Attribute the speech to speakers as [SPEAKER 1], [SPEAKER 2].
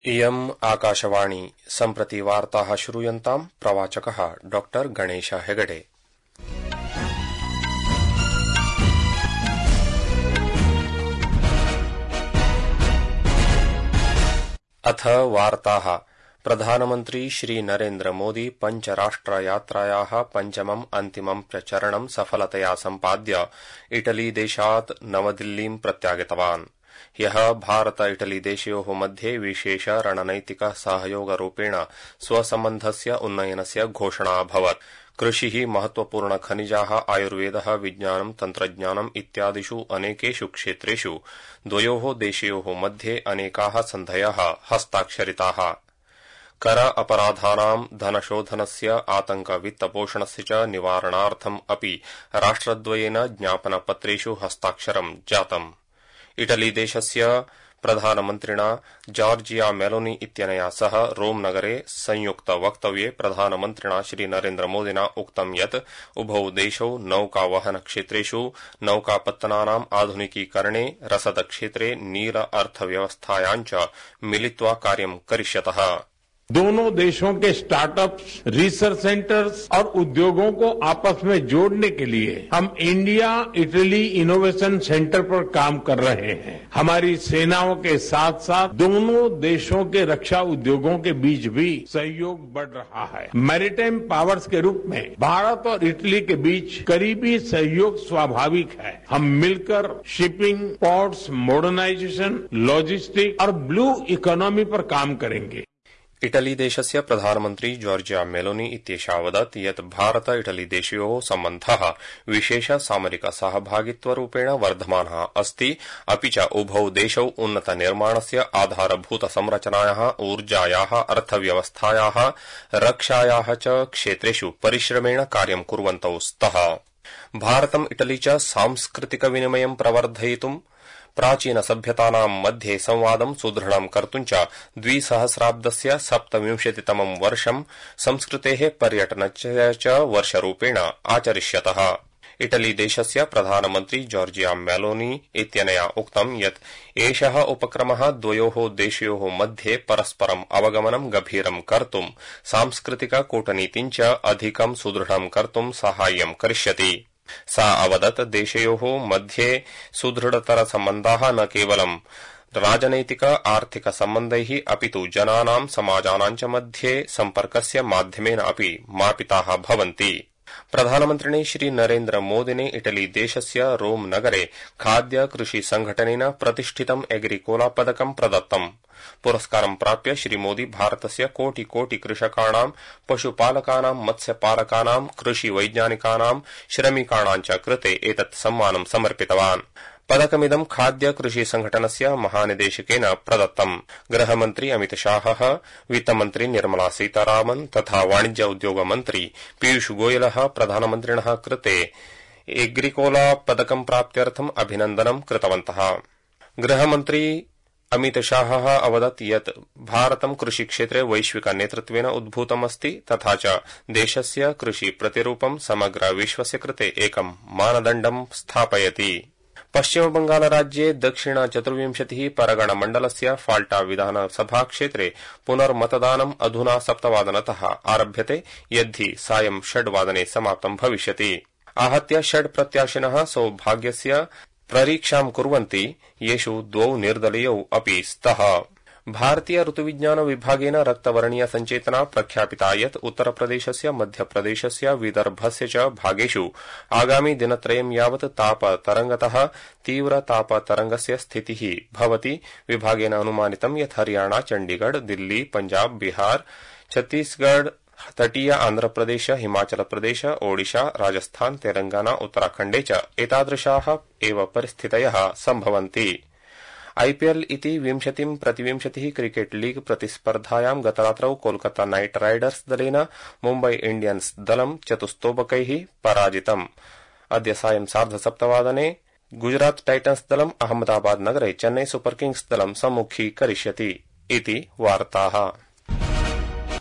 [SPEAKER 1] इयम् आकाशवाणी सम्प्रति वार्ताः श्रूयन्ताम् प्रवाचकः डॉ गणेश हेगडे। अथ वार्ताः। प्रधानमन्त्री श्री नरेन्द्र मोदी पञ्चराष्ट्रयात्रायाः पञ्चमम् अन्तिमम् चरणं सफलतया सम्पाद्य इटली देशात् नवदिल्लीं प्रत्यागतवान्। ह्यः भारत इटली देशयोः मध्ये विशेष रणनैतिक सहयोगरूपेण स्वसम्बन्धस्य उन्नयनस्य घोषणा अभवत्। कृषिः, महत्वपूर्ण खनिजाः, आयुर्वेदः, विज्ञानं, तन्त्रज्ञानम् इत्यादिषु अनेकेषु क्षेत्रेषु द्वयोः देशयोः मध्ये अनेकाः सन्धयः हस्ताक्षरिताः। कर अपराधानां, धनशोधनस्य, आतंक वित्तपोषणस्य च निवारणार्थम् अपि राष्ट्रद्वयेन ज्ञापनपत्रेषु हस्ताक्षरं जातम्। इटली देशस्य प्रधानमन्त्रिणा जॉर्जिया मेलोनी इत्यनया सह रोम नगरे संयुक्त वक्तव्ये प्रधानमन्त्रिणा श्री नरेन्द्र मोदिना उक्तं यत् उभौ देशौ नौकावहन क्षेत्रेषु नौकापत्तनानाम् आधुनिकीकरणे, रसदक्षेत्रे, नील अर्थव्यवस्थायां च मिलित्वा कार्यं करिष्यतः।
[SPEAKER 2] दोनों देशों के स्टार्टअप्स, रिसर्च सेंटर्स और उद्योगों को आपस में जोड़ने के लिए हम इंडिया इटली इनोवेशन सेंटर पर काम कर रहे हैं। हमारी सेनाओं के साथ साथ दोनों देशों के रक्षा उद्योगों के बीच भी सहयोग बढ़ रहा है। मैरीटाइम पावर्स के रूप में भारत और इटली के बीच करीबी सहयोग स्वाभाविक है। हम मिलकर शिपिंग, पोर्ट्स, मॉडर्नाइजेशन, लॉजिस्टिक और ब्लू इकोनॉमी पर काम करेंगे।
[SPEAKER 1] इटली देशस्य प्रधानमन्त्री जॉर्जिया मेलोनी इत्येषा अवदत् यत् भारत इटली देशयोः सम्बन्धः विशेष सामरिक सहभागित्वरूपेण वर्धमानः अस्ति, अपि च उभौ देशौ उन्नत निर्माणस्य, आधारभूत संरचनायाः, ऊर्जायाः, अर्थव्यवस्थायाः, रक्षायाः च क्षेत्रेषु परिश्रमेण कार्यं कुर्वन्तौ स्तः। भारतम् इटली च सांस्कृतिक विनिमयं प्रवर्धयितुं, प्राचीन सभ्यतानां मध्ये संवादं सुदृढं कर्तुं च 2000 27तमं वर्षं संस्कृतेः पर्यटनस्य च वर्षरूपेण आचरिष्यतः। इटली देशस्य प्रधानमन्त्री जॉर्जिया मेलोनी इत्यनया उक्तं यत् एषः उपक्रमः द्वयोः देशयोः मध्ये परस्परम् अवगमनं गभीरं कर्तुं, सांस्कृतिक कूटनीतिं च अधिकं सुदृढं कर्तुं साहाय्यं करिष्यति। सा अवदत् देशयोः मध्ये सुदृढतर सम्बन्धाः न केवलं राजनैतिक आर्थिक सम्बन्धैः अपितु जनानां, समाजानां च मध्ये सम्पर्कस्य माध्यमेन अपि मापिताः भवन्ति। प्रधानमन्त्रिणे श्री नरेन्द्र मोदिने इटली देशस्य रोम नगरे खाद्य कृषि संघटनेन प्रतिष्ठितं एग्रिकोला पदकं प्रदत्तम्। पुरस्कारं प्राप्य श्री मोदी भारतस्य कोटि कोटि कृषकाणां, पशुपालकानां, मत्स्यपालकानां, कृषि वैज्ञानिकानां, श्रमिकाणां च कृते एतत् सम्मानं समर्पितवान्। पदकमिदं खाद्य कृषि संघटनस्य महानिदेशकेन प्रदत्तम्। गृहमन्त्री अमित शाहः, वित्तमन्त्री निर्मला सीतारामन् तथा वाणिज्य उद्योग मन्त्री पीयूष गोयलः प्रधानमन्त्रिणः कृते एग्रिकोला पदकं प्राप्त्यर्थम् अभिनन्दनं कृतवन्तः। गृहमन्त्री अमित शाहः अवदत् यत् भारतं कृषिक्षेत्रे वैश्विक नेतृत्वेन उद्भूतमस्ति, तथा च देशस्य कृषि प्रतिरूपं समग्र विश्वस्य कृते एकं मानदण्डं स्थापयति। पश्चिमबंगालराज्ये दक्षिण 24 परगण मण्डलस्य फाल्टा विधानसभाक्षेत्रे पुनर्मतदानम् अधुना 7:00 आरभ्यते, यद्धि सायं 6:00 समाप्तं भविष्यति। आहत्य 6 प्रत्याशिनः सौभाग्यस्य परीक्षां कुर्वन्ति, येषु 2 निर्दलीयौ अपि स्तः। भारतीय ऋतुविज्ञान विभागेन रक्तवर्णीय सञ्चेतना प्रख्यापिता यत् उत्तरप्रदेशस्य, मध्यप्रदेशस्य, विदर्भस्य च भागेषु आगामि दिनत्रयं यावत् तापतरंगतः तीव्र तापतरंगस्य स्थितिः भवति। विभागेन अनुमानितं यत् हरियाणा, चण्डीगढ़, दिल्ली, पंजाब, बिहार, छत्तीसगढ़, तटीय आन्ध्रप्रदेश, हिमाचल प्रदेश, ओडिशा, राजस्थान, तेलंगाना, उत्तराखण्डे च एतादृशाः एव परिस्थितयः सम्भवन्ति। आईपीएल इति 20-20 क्रिकेट लीग प्रतिस्पर्धायां गतरात्रौ कोलकाता नाइट राइडर्स दलेन मुम्बई इंडियन्स दलं चतुस्तोबकैः पराजितम्। अद्य सायं 7:30 गुजरात टाइटन्स दलम् अहमदाबाद नगरे चेन्नई सुपर किंग्स दलं सम्मुखीकरिष्यति इति वार्ताः।